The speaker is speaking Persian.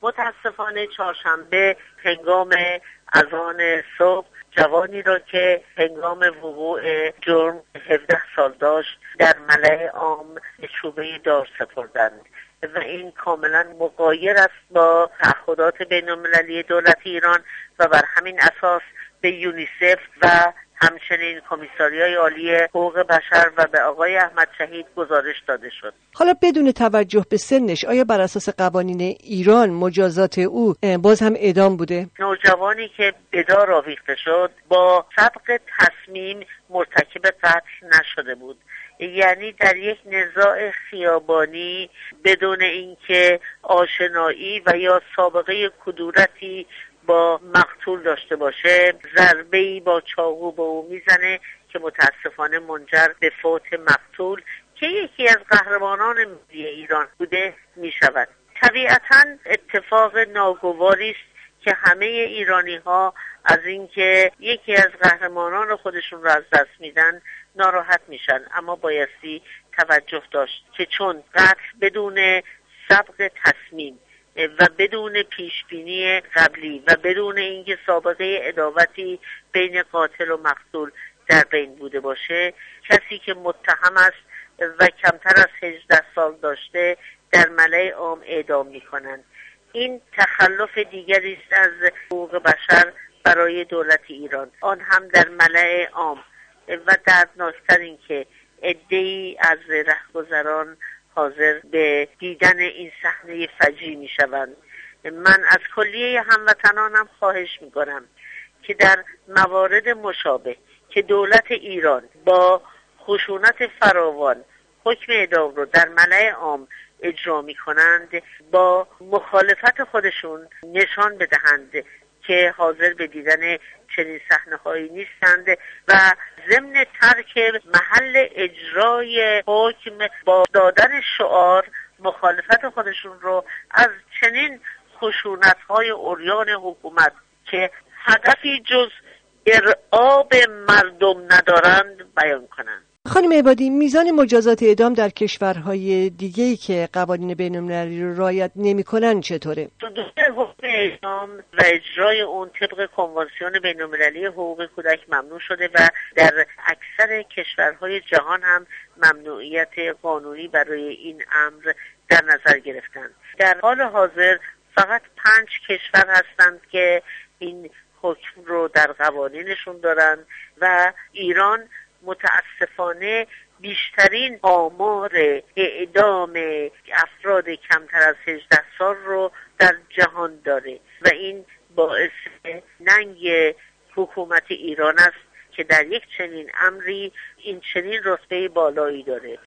متاسفانه چهارشنبه هنگام اذان صبح جوانی را که هنگام وقوع جرم 17 سال داشت در ملأ عام چوبه دار سپردند و این کاملا مغایر است با تعهدات بین‌المللی دولت ایران و بر همین اساس به یونیسف و همچنین کمیساریای عالی حقوق بشر و به آقای احمد شهید گزارش داده شد. حالا بدون توجه به سنش آیا بر اساس قوانین ایران مجازات او باز هم اعدام بوده؟ نوجوانی که به دار آویخته شد با سبق تصمیم مرتکب قتل نشده بود، یعنی در یک نزاع خیابانی بدون اینکه آشنایی و یا سابقه کدورتی با مقتول داشته باشه ضربه‌ای با چاقو به او میزنه که متاسفانه منجر به فوت مقتول که یکی از قهرمانان ملی ایران بوده میشود. طبیعتاً اتفاق ناگواری است که همه ایرانی‌ها از اینکه یکی از قهرمانان خودشون را از دست میدن ناراحت میشن، اما بایستی توجه داشت که چون قتل بدون سبق تصمیم و بدون پیشبینی قبلی و بدون اینکه سابقه عداوتی بین قاتل و مقتول در بین بوده باشه، کسی که متهم است و کمتر از 18 سال داشته در ملأ عام اعدام میکنند. این تخلف دیگری است از حقوق بشر برای دولت ایران، آن هم در ملأ عام، و دردناکتر این که عده‌ای از رهگذران حاضر به دیدن این صحنه فجیع می شوند. من از کلیه هموطنانم خواهش می کنم که در موارد مشابه که دولت ایران با خشونت فراوان حکم اعدام رو در ملأ عام اجرا می کنند با مخالفت خودشون نشان بدهند که حاضر به دیدن چنین صحنه‌هایی نیستند و ضمن ترک محل اجرای حکم با دادن شعار مخالفت خودشون رو از چنین خشونت‌های عریان حکومت که هدفی جز ارعاب مردم ندارند بیان کنند. خانم عبادی، میزان مجازات اعدام در کشورهای دیگه‌ای که قوانین بین‌المللی رو رعایت نمی‌کنن چطوره؟ صدور حکم اعدام و اجرای اون طبق کنوانسیون بین‌المللی حقوق کودک ممنوع شده و در اکثر کشورهای جهان هم ممنوعیت قانونی برای این امر در نظر گرفتن. در حال حاضر فقط 5 کشور هستند که این حکم رو در قوانینشون دارن و ایران متاسفانه بیشترین آمار اعدام افراد کمتر از 18 سال رو در جهان داره و این باعث ننگ حکومت ایران است که در یک چنین امری این چنین رتبه بالایی داره.